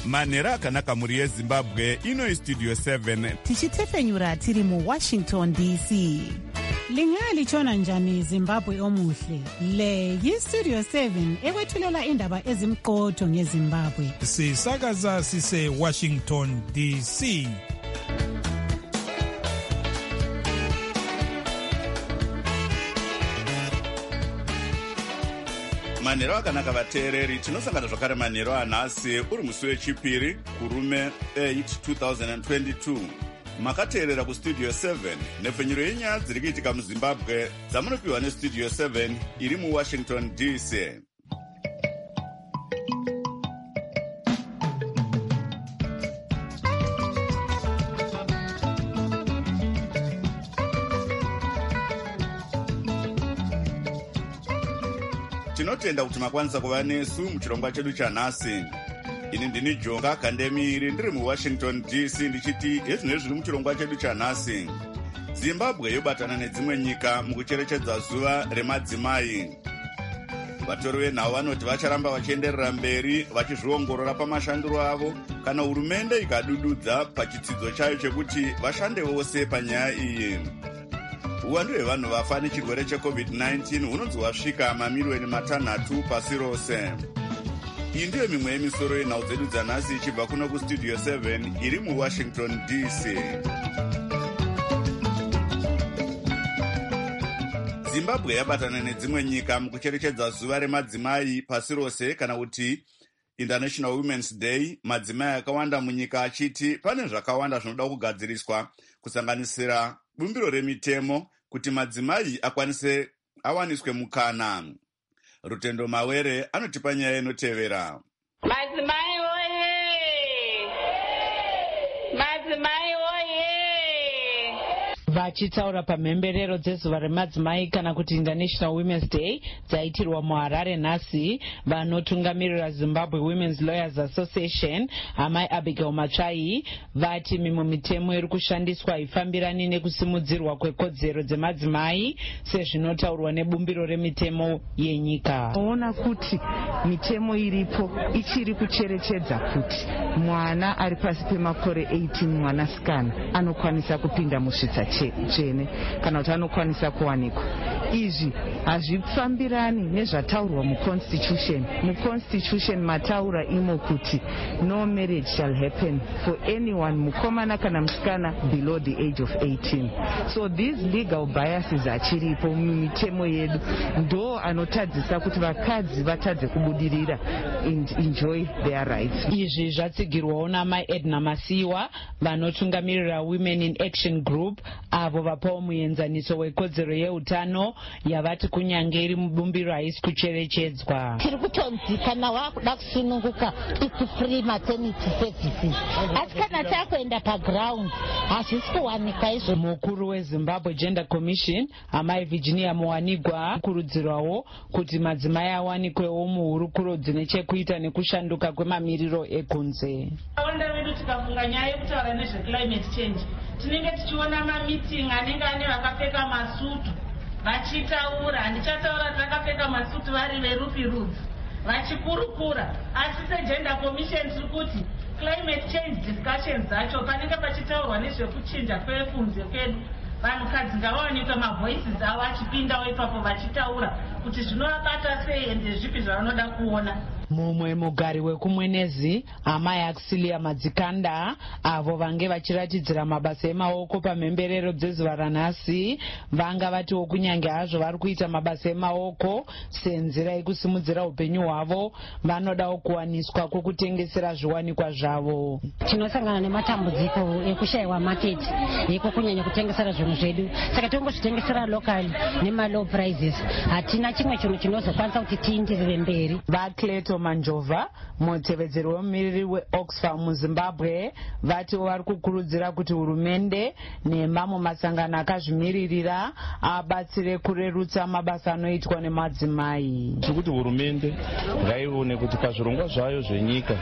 manhero akanaka mhuri yezimbabwe. Ino Studio 7 tichitefenyura tiri muWashington DC. Lingalitshona njani Zimbabwe omuhle? Le yiStudio 7 ekwethulela indaba ezimqotho ngeZimbabwe. Sisakaza sise Washington DC. manhero akanaka vateereri, tinosangana zvakare manhero anhasi uri musi wechipiri kurume 8 2022. Makateerera kuStudio 7 nhefenyuro yenyaya dziri kuitika muZimbabwe dzamunopiwa neStudio 7 iri muWashington DC. Tinotenda kuti makwanisa kuva nesu muchirongwa chedu chanhasi. Ini ndini Jonga Kandemiri ndiri muWashington DC ndichiti ezvino zviri muchirongwa chedu chanhasi. Zimbabwe yobatana nedzimwe nyika mukucherechedza zuva remadzimai. Vatori venhau vanoti vacharamba vachienderera mberi vachizviongorora pamashandiro avo kana hurumende ikadududza pachitsidzo chayo chekuti vashande vose panyaya iyi. Uwandu hwevanhu vafa nechirwere cheCovid-19 hunonzi hwasvika mamiliyoni 6 pasi rose. Iyi ndiyo mimwe yemisoro yenhau dzedu dzanhasi ichibva kuno kuStudio 7 iri muWashington DC. Zimbabwe yabatana nedzimwe nyika mukucherechedza zuva remadzimai pasi rose kana kuti International Women's Day. Madzimai akawanda munyika achiti pane zvakawanda zvinoda kugadziriswa kusanganisira bumbiro remitemo kuti madzimai awaniswe mukana. Rutendo Mawere anotipa nyaya inotevera. Madzimai oye! Madzimai oye! Vachitaura pamhemberero dzezuva remadzimai kana kuti International Women's Day dzaitirwa muHarare nhasi, vanotungamirira Zimbabwe Women's Lawyers Association Amai Abigail Matsvai vati mimwe mitemo iri kushandiswa haifambirani nekusimudzirwa kwekodzero dzemadzimai sezvinotaurwa nebumbiro remitemo yenyika. Ona kuti mitemo iripo ichiri kucherechedza kuti mwana ari pasi pemakore 18 mwanasikana anokwanisa kupinda musvitsa tsvene kana kuti anokwanisa kuwanikwa. Izvi hazvifambirani nezvataurwa muConstitution. MuConstitution mataura imo kuti no marriage shall happen for anyone, mukomana kana musikana, below the age of 18. So these legal biases achiripo mumitemo yedu ndo anotadzisa kuti vakadzi vatadze kubudirira and enjoy their rights. Izvi zvatsigirwawo naMai Edna Masiwa vanotungamirira Women in Action Group avo vapawo muenzaniso wekodzero yeutano yavati kunyange iri mubumbiro haisi kucherechedzwa. Tiri kutonzi kana wakuda kusununguka it's free maternity services. Asi kana takuenda paground hazvisi kuwanika izvo. Mukuru weZimbabwe Gender Commission Amai Virginia Muwanigwa kurudzirwawo kuti madzimai awanikwewo muhurukuro dzine chekuita nekushanduka kwemamiriro ekunze. Wanda vedu tikafunga nyaya yekutaura nezveclimate change tinenge tichiona mamiting anenge ane vakapfeka masutu vachitaura. Handichataura vakapfeka masutu vari verupi rudzi vachikurukura, asi seGender Commission tiri kuti climate change discussions dzacho panenge pachitaurwa nezvekuchinja kwekunze kwedu, vanhukadzi ngavawanikwe mavoices avo achipindawo ipapo vachitaura kuti zvinovabata sei ende zvipi zvavanoda kuona. Mumwe mugari wekumwenezi Amai Axilia Madzikanda avo vange vachiratidzira mabasa emaoko pamhemberero dzezuva ranhasi vanga vatiwo kunyange hazvo vari kuita mabasa emaoko senzira yekusimudzira upenyu hwavo vanodawo kuwaniswa kwekutengesera zviwanikwa zvavo. Tinosangana nematambudziko ekushayiwa market yeko kunyanya kutengesera zvinhu zvedu, saka tongozvitengesera locally nemalow prices. Hatina chimwe chinhu chinozokwanisa kuti tiindirire mberi. Vakleto Manjova mutevedzeri wemumiriri weOxfam muZimbabwe vatiwo vari kukurudzira kuti hurumende nemamwe masangano akazvimiririra abatsire kurerutsa mabasa anoitwa nemadzimai. Kuti hurumende ngaione kuti pazvirongwa zvayo zvenyika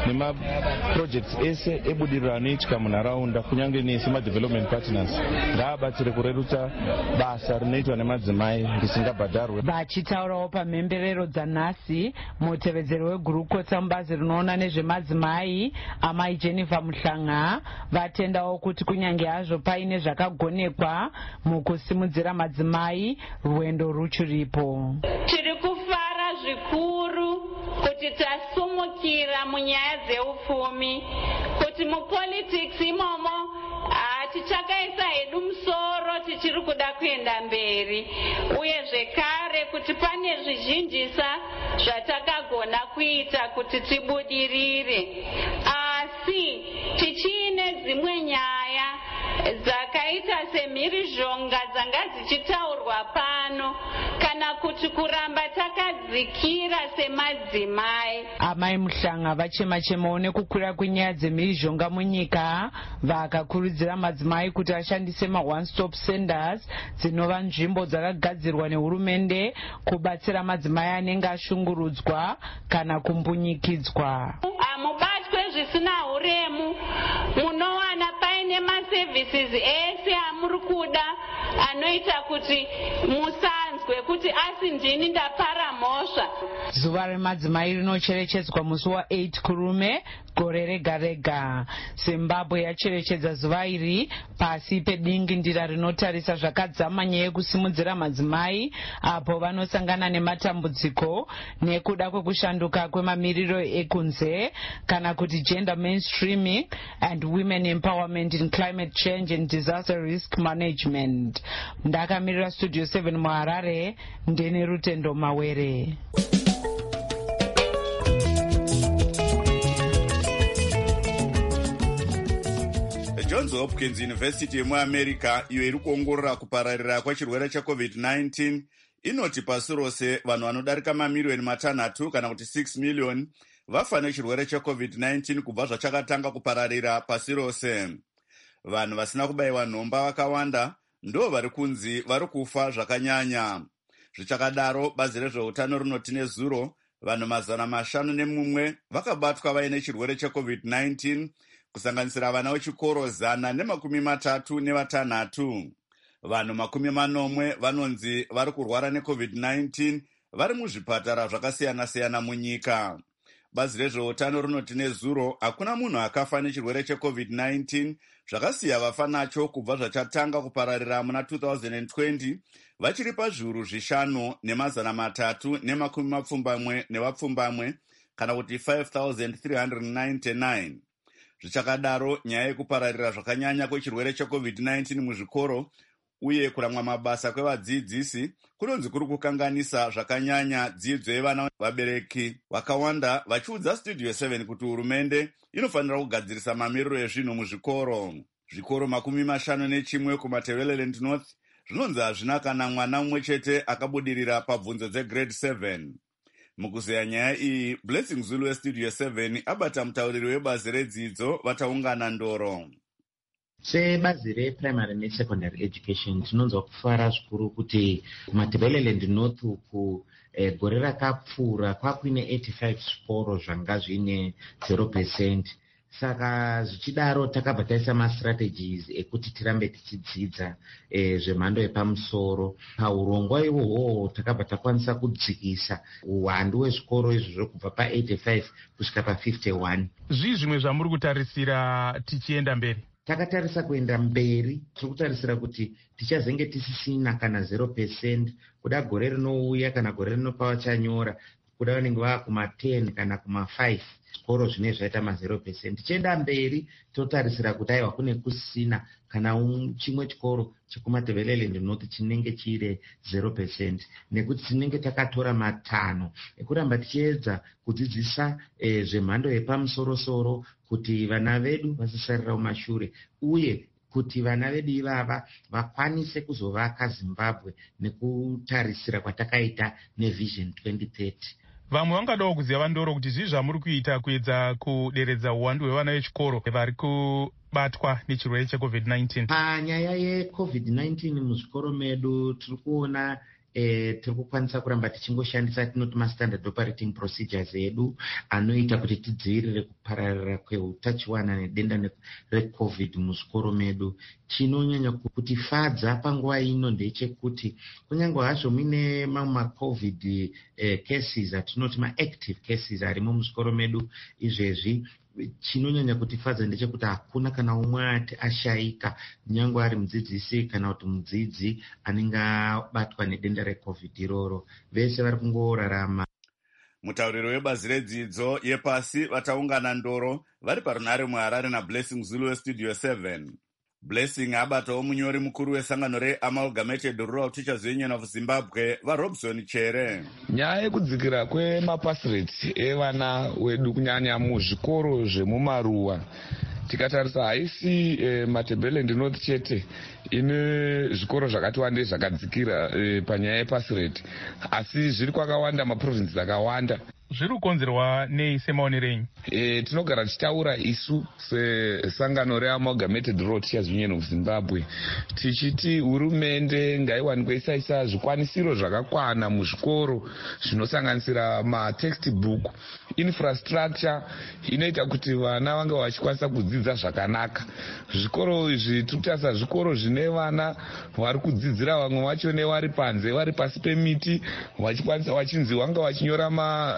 nemaprojects ese ebudiriro anoitika munharaunda kunyange nesemadevelopment partners ngaabatsire kurerutsa basa rinoitwa nemadzimai risingabhadharwe. Vachitaurawo pamhemberero dzanhasi mutevedzeri mudzidziri wegurukota mubazi rinoona nezvemadzimai amai Jennifer Muhlanga vatendawo kuti kunyange hazvo paine zvakagonekwa mukusimudzira madzimai, rwendo ruchiripo. Tiri kufara zvikuru kuti tasumukira munyaya dzeupfumi, kuti mupolitics imomo tichakaisa hedu musoro tichiri kuda kuenda mberi, uye zvekare kuti pane zvizhinjisa zvatakagona kuita kuti tibudirire, asi tichine dzimwe nyaya dzakaita semhirizhonga dzanga dzichitaurwa pano, kana kuti kuramba takadzikira semadzimai. Amai Muhlanga vachema-chemawo nekukwira kwenyaya dzemhirizhonga munyika, vakakurudzira madzimai kuti ashandise ma-one-stop centers dzinova nzvimbo dzakagadzirwa nehurumende kubatsira madzimai anenge ashungurudzwa kana kumbunyikidzwa. Mubatwe zvisina uremu, munowana paine maservices ese amuri kuda anoita kuti musanzwe kuti asi ndini ndapara mhosva. Zuva remadzimai rinocherechedzwa musi wa8 Kurume gore rega rega. Zimbabwe yacherechedza zuva iri pasi pedingindira rinotarisa zvakadzama nyaya yekusimudzira madzimai apo vanosangana nematambudziko nekuda kwekushanduka kwemamiriro ekunze kana kuti gender mainstreaming and women empowerment in climate change and disaster risk management. Ndakamirira Studio 7 muHarare, ndini Rutendo Mawere. Johns Hopkins University yemuAmerica, iyo iri kuongorora kupararira kwechirwere cheCovid-19, inoti pasi rose vanhu vanodarika mamiliyoni 5 kana kuti 6 miliyoni vafa nechirwere cheCovid-19 kubva zvachakatanga kupararira pasi rose. Vanhu vasina kubayiwa nhomba vakawanda ndo vari kunzi vari kufa zvakanyanya. Zvichakadaro, bazi rezveutano rinoti nezuro vanhu 501 vakabatwa vaine chirwere cheCovid-19, kusanganisira vana vechikoro 136. Vanhu 40 vanonzi vari kurwara neCovid-19 vari muzvipatara zvakasiyana-siyana munyika. Bazi rezveutano rinoti nezuro hakuna munhu akafa nechirwere cheCovid-19, zvakasiya vafa nacho kubva zvachatanga kupararira muna 2020 vachiri pazviuru 5,370 kana kuti 5,399. Zvichakadaro, nyaya yekupararira zvakanyanya kwechirwere cheCovid-19 muzvikoro uye kuramwa mabasa kwevadzidzisi kunonzi kuri kukanganisa zvakanyanya dzidzo yevana. Vabereki vakawanda vachiudza Studio 7 kuti hurumende inofanira kugadzirisa mamiriro ezvinhu muzvikoro. Zvikoro 51 kumaTebeleland North zvinonzi hazvina kana mwana mumwe chete akabudirira pabvunzo dzegrade 7. Mukuzeya nyaya iyi, Blessing Zulu weStudio 7 abata mutauriri webazi redzidzo vataungana ndoro. Sebazi reprimary nesecondary education tinonzwa kufara zvikuru kuti kumaTebeleland North uku gore rakapfuura kwakuine 85 zvikoro zvanga zvine 0%. Saka zvichidaro takabva taisa mastrategies ekuti tirambe tichidzidza zvemhando yepamusoro. Paurongwa ihwohwo takabva takwanisa kudzikisa uwandu hwezvikoro izvozvo kubva pa85 kusvika pa51. Zvii zvimwe zvamuri kutarisira tichienda mberi? Takatarisa kuenda mberi, tiri kutarisira kuti tichazenge tisisina kana 0%, kuda gore rinouya kana gore rinopa vachanyora kuda vanenge vakuma10 kana kuma5 zvikoro zvine zvaita ma0%. Tichienda mberi totarisira kuti aiwa kune kusina kana chimwe chikoro chekumaTebeleland North chinenge chire 0%, nekuti tinenge takatora matanho ekuramba tichiedza kudzidzisa zvemhando yepamusoro-soro kuti vana vedu vasasarira kumashure uye kuti vana vedu ivava vakwanise kuzovaka Zimbabwe nekutarisira kwatakaita neVision 2030. Vamwe vangadawo kuziva vandoro kuti zvii zvamuri kuita kuedza kuderedza uwandu hwevana vechikoro vari kubatwa nechirwere cheCovid-19? Panyaya yeCovid-19 muzvikoro medu tiri kuona tiri kukwanisa kuramba tichingoshandisa tinoti mastandard operating procedures edu anoita kuti tidzivirire kupararira kweutachiwana nedenda recovid muzvikoro medu. Chinonyanya kutifadza panguva ino ndechekuti kunyange hazvo muine mamwe macovid cases atinoti maactive cases arimo muzvikoro medu izvezvi, chinonyanya kutifadza ndechekuti hakuna kana umwe ashayika, nyange ari mudzidzisi kana kuti mudzidzi anenge abatwa nedenda recovid iroro, vese vari kungorarama. Mutauriro webazi redzidzo yepasi vataungana Ndoro vari parunare muHarare naBlessing Zulu weStudio 7. Blessing abatawo munyori mukuru wesangano reAmalgamated Rural Teachers Union of Zimbabwe vaRobson Chere. Nyaya yekudzikira kwemapasireti evana wedu kunyanya muzvikoro zvemumaruwa tikatarisa haisi Matabeleland North chete ine zvikoro zvakati wandei zvakadzikira panyaya yepasireti, asi zviri kwakawanda maprovinces akawanda. Zviri kukonzerwa nei semaonero enyu? Tinogara tichitaura isu sesangano reAmalgamated Rural Teachers Union of Zimbabwe tichiti hurumende ngaiwanikwe isaisa zvikwanisiro zvakakwana muzvikoro zvinosanganisira matextbook, infrastructure inoita kuti vana vange vachikwanisa kudzidza zvakanaka. Zvikoro izvi tikutarisa zvikoro zvine vana vari kudzidzira vamwe vacho nevari panze vari pasi pemiti vachikwanisa vachinzi vanga vachinyora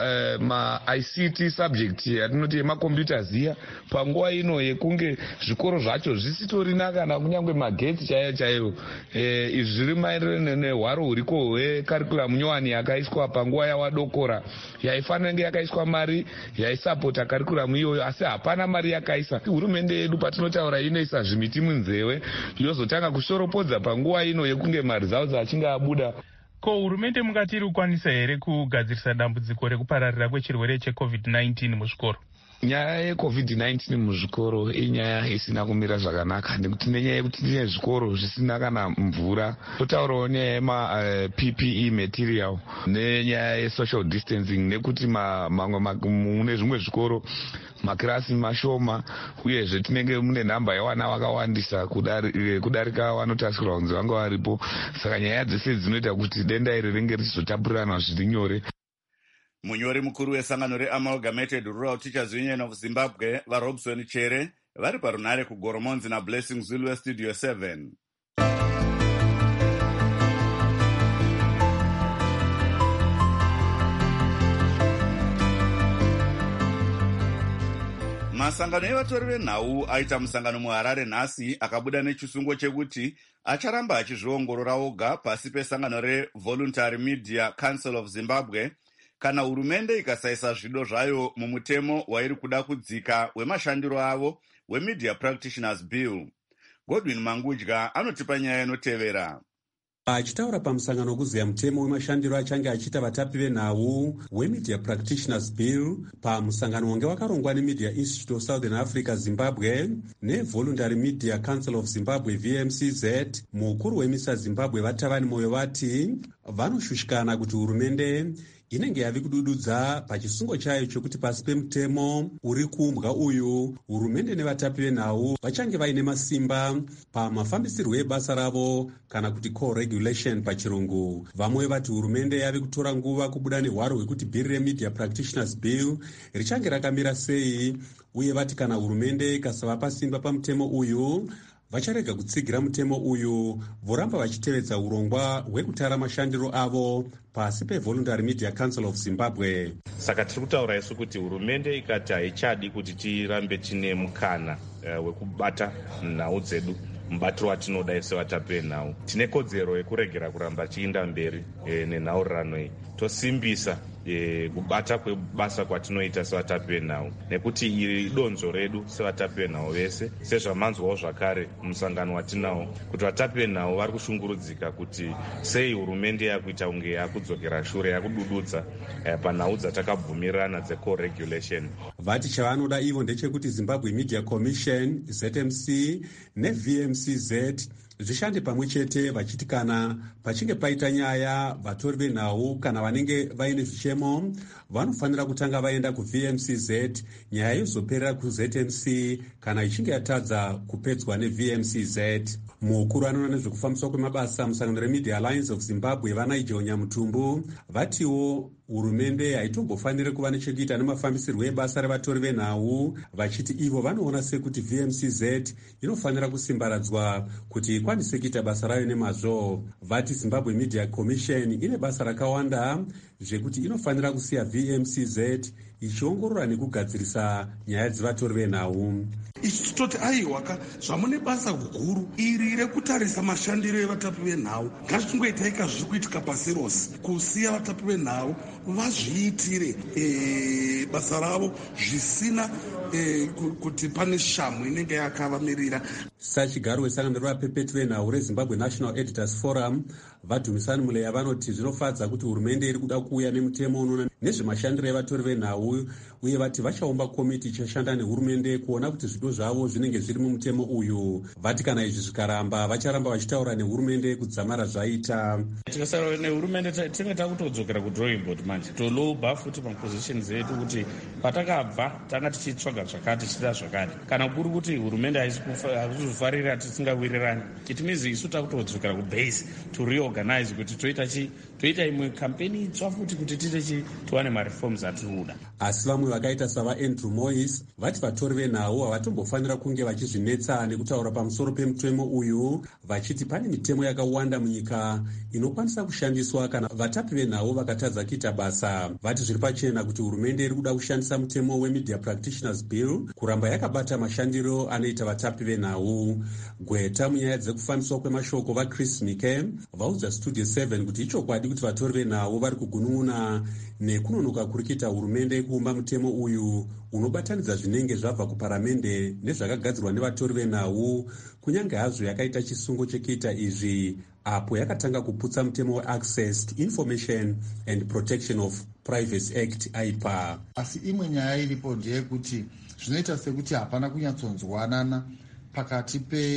ma-ICT subject atinoti emacomputers iya panguva ino yekunge zvikoro zvacho zvisitorina kana kunyange magetsi chaiwo. Izvi zviri maererano nehwaro huriko hwecurriculum nyowani yakaiswa panguva yawadokora yaifanira kunge yakaiswa mari yaisapota curriculum iyoyo, asi hapana mari yakaisa. Hurumende yedu patinotaura inoisa zvimiti munzewe yozotanga kushoropodza panguva ino yekunge mari dzawo dzachinge abuda. Ko hurumende mungati iri kukwanisa here kugadzirisa dambudziko rekupararira kwechirwere cheCovid-19 muzvikoro? Nyaya yeCovid-19 muzvikoro inyaya isina kumira zvakanaka, nekuti nenyaya yekuti tine zvikoro zvisina kana mvura, totaurawo nyaya yema-PPE material nenyaya yesocial distancing, nekuti mune zvimwe zvikoro makirasi mashoma uyezve tinenge mune nhamba yevana vakawandisa kudarika vanotarisirwa kunzi vanga varipo. Saka nyaya dzese dzinoita kuti denda iri ringe richizotapurirana zviri nyore. Munyori mukuru wesangano reAmalgamated Rural Teachers Union of Zimbabwe vaRobson Chere vari parunare kuGoromonzi naBlessing Zulu weStudio 7. Masangano evatori venhau aita musangano muHarare nhasi akabuda nechisungo chekuti acharamba achizviongorora oga pasi pesangano reVoluntary Media Council of Zimbabwe kana hurumende ikasaisa zvido zvayo mumutemo wairi kuda kudzika wemashandiro avo weMedia Practitioners Bill. Godwin Mangudya anotipa nyaya inotevera. Achitaura pamusangano wekuziya mutemo wemashandiro achange achiita vatapi venhau weMedia Practitioners Bill pamusangano wange wakarongwa neMedia Institute of Southern Africa Zimbabwe neVoluntary Media Council of Zimbabwe VMCZ, mukuru weMISA Zimbabwe vatavani moyo vati vanoshushikana kuti hurumende inenge yavi kudududza pachisungo chayo chokuti pasi pemutemo uri kuumbwa uyu hurumende nevatapi venhau vachange vaine masimba pamafambisirwo ebasa ravo kana kuti co-regulation pachirungu. Vamwe vati hurumende yavi kutora nguva kubuda nehwaro hwekuti bhiri reMedia Practitioners Bill richange rakamira sei, uye vati kana hurumende ikasava pasimba pamutemo uyu vacharega kutsigira mutemo uyu, voramba vachitevedza urongwa hwekutara mashandiro avo pasi peVoluntary Media Council of Zimbabwe. Saka tiri kutaura isu kuti hurumende ikati haichadi kuti tirambe tine mukana wekubata nhau dzedu, mubatiro watinoda ise vatapi venhau. Tine kodzero yekuregera kuramba tichienda mberi nenhaurirano iyi, tosimbisa kubata kwebasa kwatinoita sevatapi venhau, nekuti iri donzo redu sevatapi venhau vese, sezvamanzwawo zvakare musangano watinawo kuti vatapi venhau vari kushungurudzika kuti sei hurumende yakuita kunge yakudzokera shure, yakudududza panhau dzatakabvumirana dzeco-regulation. vati chavanoda ivo ndechekuti Zimbabwe Media Commission, ZMC neVMCZ zvishande pamwe chete, vachiti kana pachinge paita nyaya vatori venhau kana vanenge vaine zvichemo vanofanira kutanga vaenda kuVMCZ, nyaya yozoperera kuZMC kana ichinge yatadza kupedzwa neVMCZ. Mukuru anoona nezvekufambiswa kwemabasa musangano reMedia Alliance of Zimbabwe vaNigel Nyamutumbu vatiwo hurumende haitombofaniri kuva nechekuita nemafambisirwo ebasa revatori venhau, vachiti ivo vanoona sekuti VMCZ inofanira kusimbaradzwa kuti ikwanise kuita basa rayo nemazvo. Vati Zimbabwe Media Commission ine basa rakawanda zvekuti inofanira kusiya VMCZ ichiongorora nekugadzirisa nyaya dzevatori venhau. Ichi titoti aiwaka zvamune basa guru iri rekutarisa mashandiro evatapi venhau, ngazvitingoitaika zviri kuitika paserosi kusiya vatapi venhau vazviitire basa ravo zvisina kuti pane shamhu inenge yakavamirira. Sachigaro wesangano revapepeti venhau reZimbabwe National Editors Forum vadhumisani muleya vanoti zvinofadza kuti hurumende iri kuda kuuya nemutemo unoona nezvemashandiro evatori venhau, uye vati vachaumba komiti ichashanda nehurumende kuona kuti zvido zvavo zvinenge zviri mumutemo uyu. Vati kana izvi zvikaramba vacharamba vachitaura nehurumende kudzamara zvaita. Tikasaura nehurumende tinenge takutodzokera kudrawing board manje, tolobha futi mapositions edu kuti patakabva tanga tichitsvaga zvakati tichida zvakati. Kana kuri kuti hurumende haikuzofarira tisingawirirani, it means isu takutodzokera kubase to reorganize kuti toita imwe kampeni itsva futi kuti tiwane mareforms atinoda. Asi vamwe vakaita savaAndrew Moyes vati vatori venhau havatombofanira kunge vachizvinetsa nekutaura pamusoro pemutemo uyu, vachiti pane mitemo yakawanda munyika inokwanisa kushandiswa kana vatapi venhau vakatadza kuita basa. Vati zviri pachena kuti hurumende iri kuda kushandisa mutemo weMedia Practitioners Bill kuramba yakabata mashandiro anoita vatapi venhau. Gweta munyaya dzekufambiswa kwemashoko vaChris Mike vaudza Studio 7 kuti ichokwadi kuti vatori venhau vari kugunun'una nekunonoka kuri kuita hurumende kuumba mutemo uyu unobatanidza zvinenge zvabva kuparamende nezvakagadzirwa nevatori venhau, kunyange hazvo yakaita chisungo chekuita izvi apo yakatanga kuputsa mutemo weAccess to Information and Protection of Privacy Act AIPA. Asi imwe nyaya iripo ndeyekuti zvinoita sekuti hapana kunyatsonzwanana pakati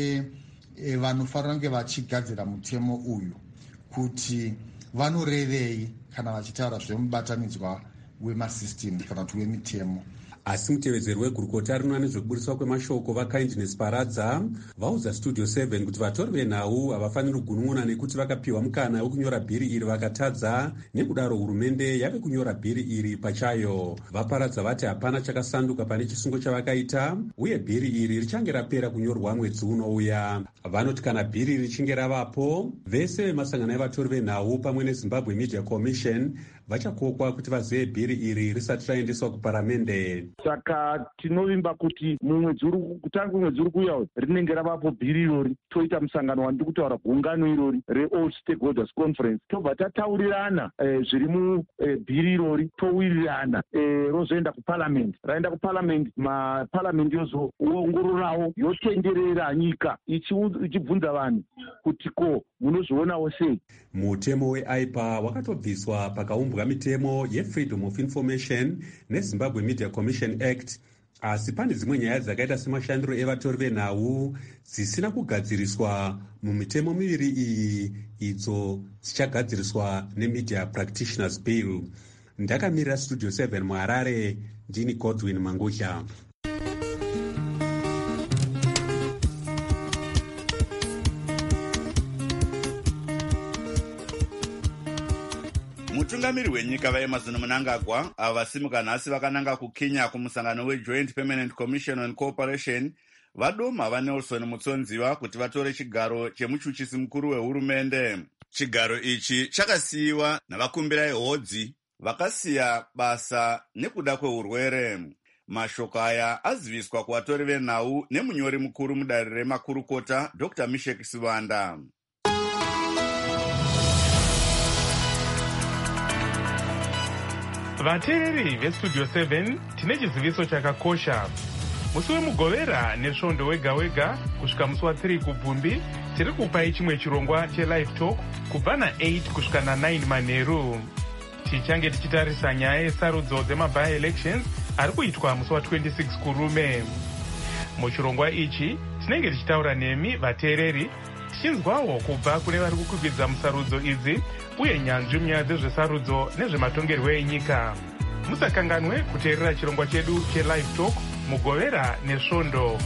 vanofanira kunge vachigadzira mutemo uyu kuti vanorevei kana vachitaura zvemubatanidzwa wemasystem kana kuti wemitemo. Asi mutevedzeri wegurukota rinoona nezvekuburiswa kwemashoko vaKindness Paradza vaudza Studio 7 kuti vatori venhau havafaniri kugunun'una nekuti vakapiwa mukana wekunyora bhiri iri vakatadza, nekudaro hurumende yave kunyora bhiri iri pachayo. Vaparadza vati hapana chakasanduka pane chisungo chavakaita, uye bhiri iri richange rapera kunyorwa mwedzi unouya. Vanoti kana bhiri richinge ravapo, vese vemasangano evatori venhau pamwe neZimbabwe Media Commission vachakokwa kuti vazive bhiri iri risati raendeswa kuparamende. Saka tinovimba kuti kutanga mwedzi uri kuuya rinenge ravapo bhiri irori, toita musangano wandiri kutaura gungano irori reAll Stakeholders Conference, tobva tataurirana zviri mubhiri irori, towirirana rozoenda kuparliament. Raenda kuparliament, maparliament yozoongororawo yotenderera nyika ichibvunza vanhu kuti ko munozvionawo sei. Mutemo weAIPA wakatobviswa pakaumbwa mitemo yeFreedom of Information neZimbabwe Media Commission Act, asi pane dzimwe nyaya dzakaita semashandiro evatori venhau dzisina kugadziriswa mumitemo miviri iyi, idzo dzichagadziriswa neMedia Practitioners Bill. Ndakamirira Studio 7 muHarare, ndini Godwin Mangudya. Mutungamiri wenyika vaEmmerson Mnangagwa ava vasimuka nhasi vakananga kuKenya kumusangano weJoint Permanent Commission on Cooperation vadoma vaNelson Mutsonziwa kuti vatore chigaro chemuchuchisi mukuru wehurumende. Chigaro ichi chakasiyiwa navakumbirai hodzi vakasiya basa nekuda kweurwere. Mashoko aya aziviswa kuvatori venhau nemunyori mukuru mudare remakurukota Dr. Mishek Sivanda. Vateereri veStudio 7 tine chiziviso chakakosha. Musi wemugovera nesvondo wega wega kusvika musi wa3 kubvumbi tiri kupai chimwe chirongwa chelive talk kubva na8 kusvika na9 manheru. Tichange tichitarisa nyaya yesarudzo dzemaby-elections ari kuitwa musi wa26 kurume. Muchirongwa ichi tinenge tichitaura nemi vateereri tichinzwawo kubva kune vari kukwikwidzira musarudzo idzi uye nyanzvi munyaya dzezvesarudzo nezvematongerwo enyika. Musakanganwe kuteerera chirongwa chedu chelive talk mugovera nesvondo.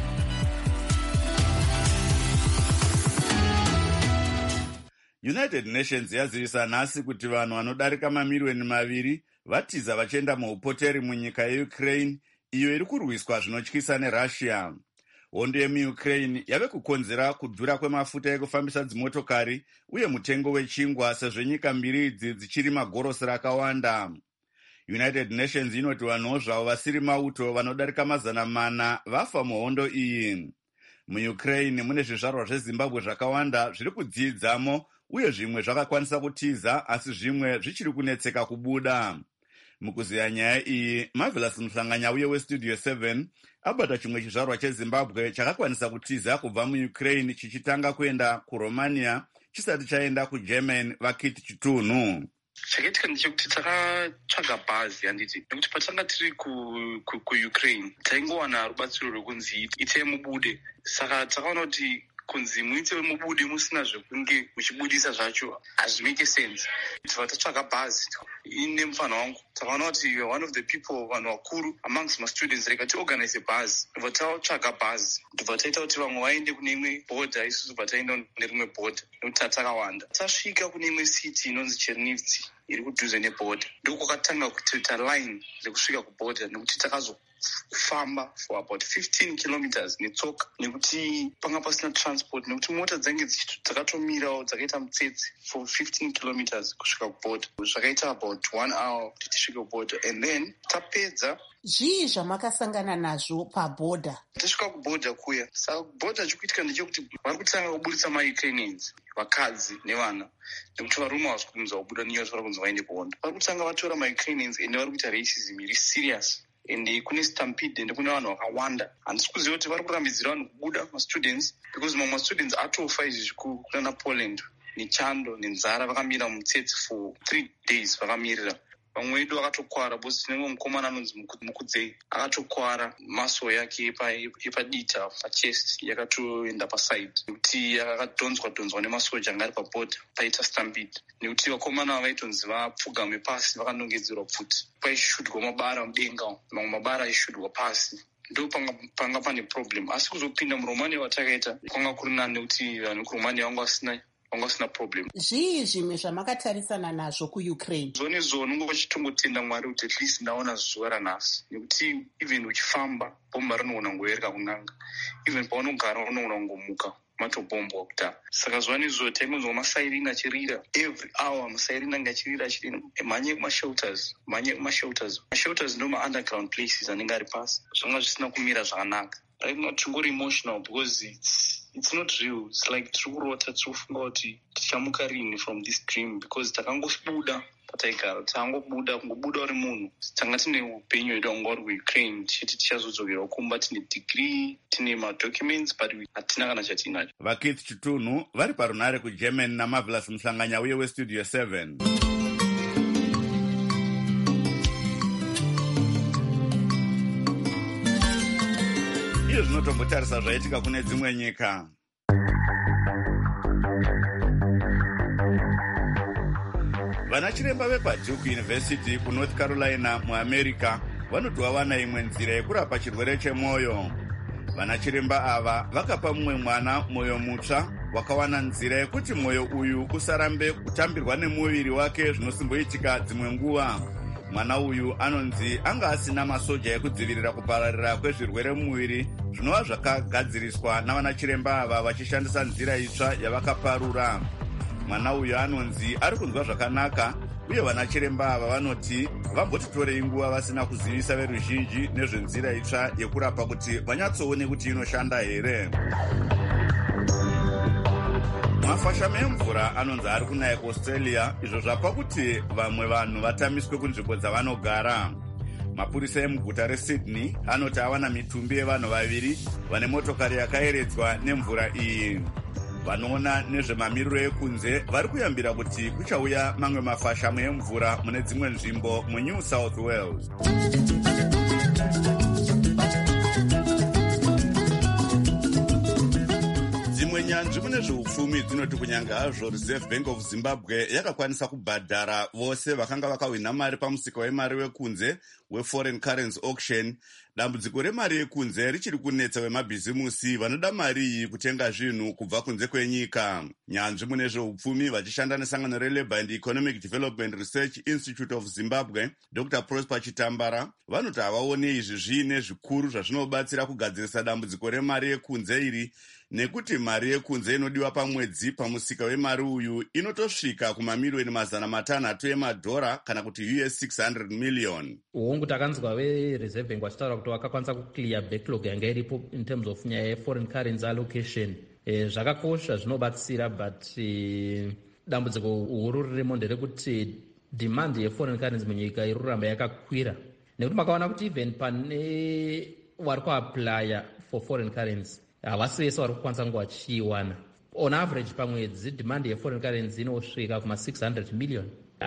United Nations yazivisa nhasi kuti vanhu vanodarika mamiliyoni 2 vatiza vachienda muupoteri munyika yeUkraine iyo iri kurwiswa zvinotyisa neRussia. Hondo yemuUkraine yave kukonzera kudhura kwemafuta ekufambisa dzimotokari uye mutengo wechingwa sezvo nyika mbiri idzi dzichiri magorosi rakawanda. United Nations inoti vanhuwo zvavo vasiri mauto vanodarika 400 vafa muhondo iyi. MuUkraine mune zvizvarwa zveZimbabwe zvakawanda zviri kudziidzamo uye zvimwe zvakakwanisa kutiza asi zvimwe zvichiri kunetseka kubuda. Mukuziya nyaya iyi, Marvelous Mhlanganya uye weStudio 7 abata chimwe chizvarwa cheZimbabwe chakakwanisa kutiza kubva muUkraine chichitanga kuenda kuRomania chisati chaenda kuGermany. Vakiti Chitunhu. Chakaitika ndechekuti takatsvaga bhazi handiti nekuti patanga tiri kuUkraine taingowana rubatsiro rwekunzi itai mubude, saka takaona kuti kunzi muite mubude musina zvekunge muchibudisa zvacho hazvimeke sense. Tibva tatsvaga bhazi ine mufana wangu takaona kuti one of the people vanhu vakuru amongst mastudents reka tiorganize bhazi. Tibva tatsvaga bhazi tibva taita kuti vamwe vaende kune imwe bhodha isusu bva taenda nerimwe bhodha nekuti takawanda. Tasvika kune imwe city inonzi Chernivtsi iri kudhuze nebhodha ndokwakatanga kutoita line rekusvika kubhodha nekuti takazofamba for about 15 kilometers netsoka nekuti panga pasina transport nekuti mota dzange dzakatomirawo dzakaita mutsetse for 15 kilometers kusvika kubhodha. Zvakaita about 1 hour kuti tisvike kubhodha and then tapedza. Zvii zvamakasangana nazvo pabhodha? Tasvika kubhodha kuya, saka kubhodha chikuitika ndechekuti vari kutanga kubudisa maUkrainians, vakadzi nevana, nekuti varume havasi kunzi kubuda nenyaya vari kunzi vaende kuhondo. Vari kutanga vatora maUkrainians ende vari kuita racism iri serious ende kune stampede ende kune vanhu vakawanda. Handisi kuziva kuti vari kurambidzira vanhu kubuda mastudents because mamwe mastudents atofa izvi kunana Poland nechando nenzara vakamira mutsetse for 3 days vakamirira. Vamwe vedu vakatokwara bosi tinenge mukomana anonzi Mukudzei akatokwara maso yake yepadita pachest yakatoenda paside nekuti yakadhonzwa nemasoja anga ari pabhodha paita stampede nekuti vakomana vaitonzi vapfugame pasi vakanongedzerwa pfuti. Paishudwa mabara mudenga, mamwe mabara aishudwa pasi. Ndo panga pane problem. Asi kuzopinda muRomania watakaita kwanga kuri nani nekuti vanhu kuRomania vanga vasina problem. Zvii zvimwe zvamakatarisana nazvo kuUkraine? Zvone unenge uchitongotenda Mwari kuti at least ndaona zuva ranhasi nekuti even uchifamba bhomba rinogona kungovereka kunanga, even paunogara unogona kungomuka matobombwa kudhara. Saka zuva nezuva taimbonzwa masairini achirira every hour, masairini anga achirira mhanye kumashelters. Mashelters ndo maunderground places anenge ari pasi. Zvanga zvisina kumira zvakanaka. Right now tingori emotional because it's not real. It's like tiri kurota tiri kufunga kuti tichamuka rini from this dream because takangobuda pataigara, kungobuda uri munhu. Tanga tine upenyu hwedu hwanga huri kuUkraine tichiti tichazodzokera kumba tine degree, tine madocuments but hatina kana chatinacho. Vakiti Chitunhu vari parunare kuGermany naMarvelous Mhlanganya uye weStudio 7. Iyo zvinotombotarisa zvaitika kune dzimwe nyika. Vanachiremba vepaDuke University kuNorth Carolina muAmerica vanoti wana imwe nzira yekurapa chirwere chemwoyo. Vanachiremba ava vakapa mumwe mwana mwoyo mutsva wakawana nzira yekuti mwoyo uyu usarambe kutambirwa nemuviri wake zvinosimboitika dzimwe nguva. Mwana uyu anonzi anga asina masoja ekudzivirira kupararira kwezvirwere mumuviri zvinova zvakagadziriswa navanachiremba ava vachishandisa nzira itsva yavakaparura. Mwana uyu anonzi ari kunzwa zvakanaka uye vanachiremba ava vanoti vambotitorei nguva vasina kuzivisa veruzhinji nezvenzira itsva yekurapa kuti vanyatsoone kuti inoshanda here. Mafashame emvura anonzi ari kunaya kuAustralia, izvo zvapa kuti vamwe vanhu vatamiswe kunzvimbo dzavanogara. Mapurisa emuguta reSydney anoti awana mitumbi yevanhu 2 vane motokari yakayeredzwa nemvura iyi. Vanoona nezvemamiriro ekunze vari kuyambira kuti kuchauya mamwe mafashame emvura mune dzimwe nzvimbo muNew South Wales. Dzimwe nyanzvi mune zveupfumi dzinoti kunyange hazvo Reserve Bank of Zimbabwe yakakwanisa kubhadhara vose vakanga vakahwina mari pamusika wemari wekunze weforeign currency auction, dambudziko remari yekunze richiri kunetsa vemabhizimusi vanoda mari iyi kutenga zvinhu kubva kunze kwenyika. Nyanzvi mune zveupfumi vachishanda nesangano reLabour and Economic Development Research Institute of Zimbabwe, Dr. Prosper Chitambara, vanoti havaone izvi zviine zvikuru zvazvinobatsira kugadzirisa dambudziko remari yekunze iri, nekuti mari yekunze inodiwa pamwedzi pamusika wemari uyu inotosvika kumamiliyoni 500 emadhora kana kuti US 600 million. Uongo takanzwa veReserve Bank vachitaura kuti vakakwanisa kuclear backlog yanga iripo in terms of nyaya yeforeign currency allocation. Zvakakosha zvinobatsira, but dambudziko huru ririmo nderekuti demand yeforeign currency munyika iri kuramba yakakwira, nekuti makaona kuti even pane vari kuaplya for foreign currency havasi vese vari kukwanisa kunge vachiiwana. On average pamwedzi demand yeforeign currency inosvika kuma 600 million,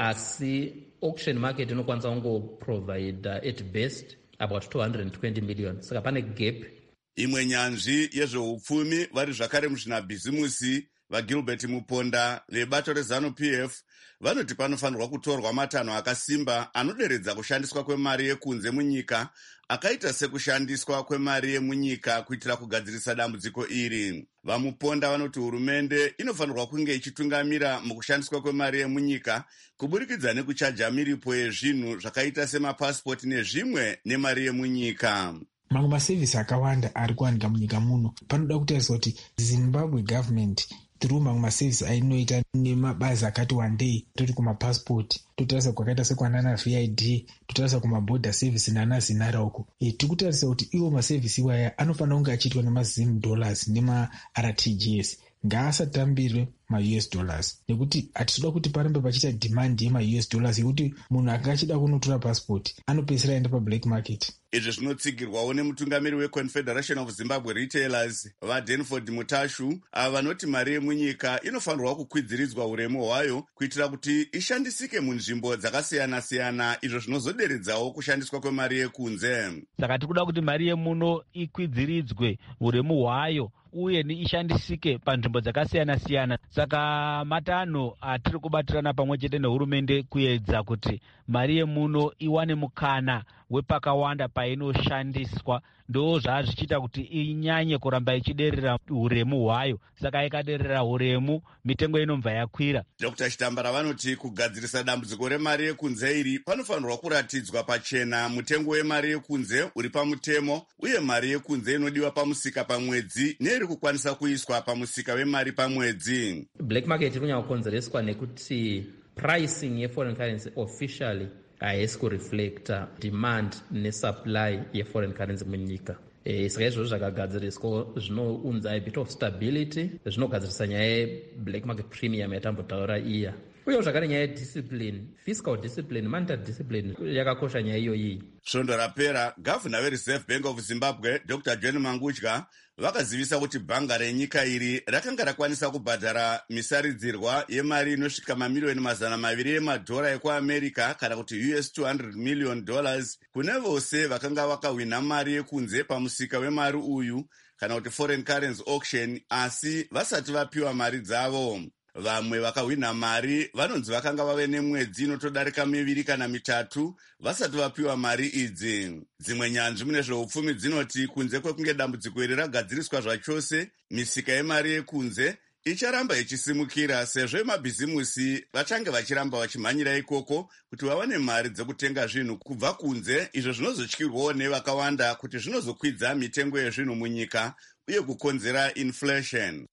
asi auction market inokwanisa kungoprovide at best about 220 million. Saka pane gap. Imwe nyanzvi yezveupfumi vari zvakare muzvinabhizimusi vaGilbert Muponda vebato reZANU-PF vanoti panofanirwa kutorwa matanho akasimba anoderedza kushandiswa kwemari yekunze munyika akaita sekushandiswa kwemari yemunyika kuitira kugadzirisa dambudziko iri. VaMuponda vanoti hurumende inofanirwa kunge ichitungamira mukushandiswa kwemari yemunyika kuburikidza nekuchaja miripo yezvinhu zvakaita semapasipoti nezvimwe nemari yemunyika. Mamwe masevhisi akawanda ari kuwanika munyika muno panoda kutariswa kuti Zimbabwe government through mamwe masevhisi ainoita nemabazi akati wandei, toti kumapasipoti, totarisa kwakaita sekwanana VID, totarisa kumaborder service nana zinara uko. Tikutarisa kuti iwo masevhisi iwaya anofanira kunge achiitwa nemaZim dollars nemaRTGS, ngaasatambirwe maUS dollars, nekuti hatitoda kuti parambe pachiita demand yemaUS dollars yekuti munhu akachida kunotora passport anopedzisira aenda pablack market. Izvi zvinotsigirwawo nemutungamiri weConfederation of Zimbabwe Retailers vaDenford Mutashu, ava vanoti mari yemunyika inofanirwa kukwidziridzwa uremu hwayo kuitira kuti ishandisike munzvimbo dzakasiyana-siyana, izvo zvinozoderedzawo kushandiswa kwemari yekunze. Saka tikuda kuti mari yemuno ikwidziridzwe uremu hwayo uye ishandisike panzvimbo dzakasiyana-siyana. Saka matanho atiri kubatirana pamwe chete nehurumende kuedza kuti mari yemuno iwane mukana wepakawanda painoshandiswa, ndo zvichiita kuti inyanye kuramba ichiderera uremu hwayo. Saka ikaderera uremu, mitengo inobva yakwira. Dr. Chitambara vanoti kugadzirisa dambudziko remari yekunze iri panofanirwa kuratidzwa pachena mutengo wemari yekunze uri pamutemo uye mari yekunze inodiwa pamusika pamwedzi neiri kukwanisa kuiswa pamusika wemari pamwedzi. Black market inonya kukonzereswa nekuti pricing yeforeign currency officially haisi kureflecta demand nesupply yeforeign currency munyika. Saka izvozvo zvakagadziriswa zvinounza a bit of stability, zvinogadzirisa nyaya yeblack market premium yatambotaura iya. Uye zvakare nyaya yediscipline, fiscal discipline, monetary discipline yakakosha nyaya iyoyi. Svondo rapera, gavhuna veReserve Bank of Zimbabwe Dr. John Mangudya vakazivisa kuti bhanga renyika iri rakanga rakwanisa kubhadhara misaridzirwa yemari inosvika mamiliyoni 200 emadhora ekuAmerica kana kuti US 200 million dollars kune vose vakanga vakahwina mari yekunze pamusika wemari uyu kana kuti foreign currency auction, asi vasati vapiwa mari dzavo. Vamwe vakahwina mari vanonzi vakanga vave nemwedzi inotodarika 2 kana 3 vasati vapiwa mari idzi. Dzimwe nyanzvi mune zveupfumi dzinoti kunze kwekunge dambudziko iri ragadziriswa zvachose, misika yemari yekunze icharamba ichisimukira sezvo mabhizimusi vachange vachiramba vachimhanyira ikoko kuti vawane mari dzekutenga zvinhu kubva kunze, izvo zvinozotyirwawo nevakawanda kuti zvinozokwidza mitengo yezvinhu munyika uye kukonzera inflation.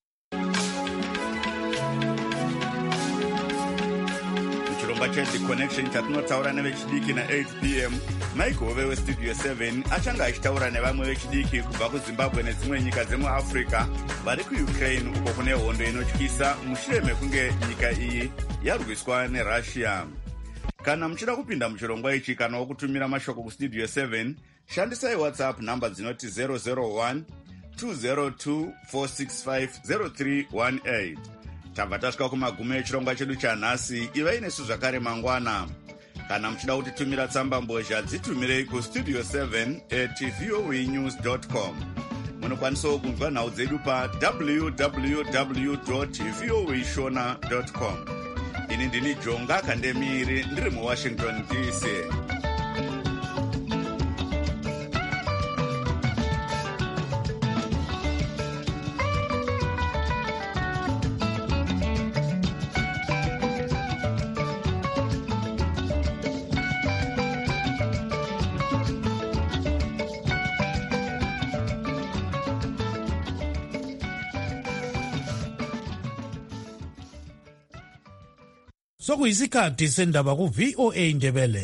Chirongwa The Connection chatinotaura nevechidiki na8 p.m. Mike Hove weStudio 7 achanga achitaura nevamwe vechidiki kubva kuZimbabwe nedzimwe nyika dzemuAfrica vari kuUkraine uko kune hondo inotyisa mushure mekunge nyika iyi yarwiswa neRussia. Kana muchida kupinda muchirongwa ichi kana wokutumira mashoko kuStudio 7, shandisai WhatsApp namba dzinoti 001 202 465 0318. Tabva tasvika kumagumo echirongwa chedu chanhasi. Ivai nesu zvakare mangwana. Kana muchida kutitumira tsamba mbozha dzitumirei kustudio 7@voanews.com. Munokwanisawo kunzwa nhau dzedu pa www.voashona.com. Ini ndini Jonga Kandemiri ndiri muWashington DC. Sokuyisikhathi sendaba ku VOA Ndebele.